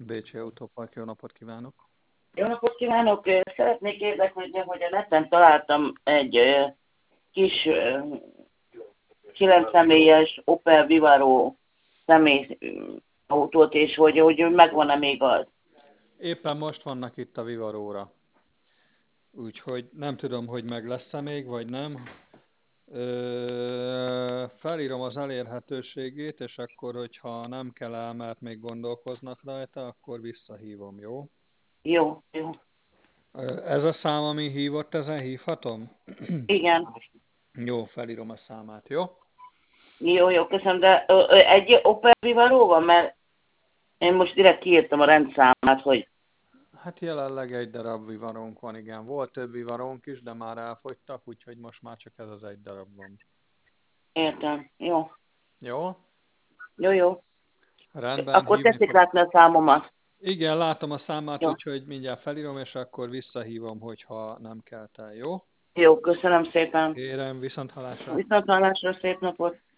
Bécsi Autópark, jó napot kívánok! Jó napot kívánok! Szeretnék érdeklődni, hogy a neten találtam egy kis 9 személyes Opel Vivaro személy autót, és hogy megvan-e még az. Éppen most vannak itt a Vivaróra, úgyhogy nem tudom, hogy meg lesz-e még, vagy nem. Felírom az elérhetőségét, és akkor, hogyha nem kell el, mert még gondolkoznak rajta, akkor visszahívom, jó? Jó, jó. Ez a szám, ami hívott, ezen hívhatom? Igen. Jó, felírom a számát, jó? Jó, jó, köszönöm, de egy Opel Vivaro van, mert én most direkt kiírtam a rendszámát, hogy Hát jelenleg egy darab Vivarónk van, igen. Volt több Vivarónk is, de már elfogytak, úgyhogy most már csak ez az egy darab van. értem. Jó, Jó? jó, jó. Rendben, Akkor hívni tessék fog. látni a számomat. Igen, látom a számát, Jó, úgyhogy mindjárt felírom, és akkor visszahívom, hogyha nem kelt el, jó? jó, köszönöm szépen. Kérem, viszont hallásra. Viszontlátásra, szép napot.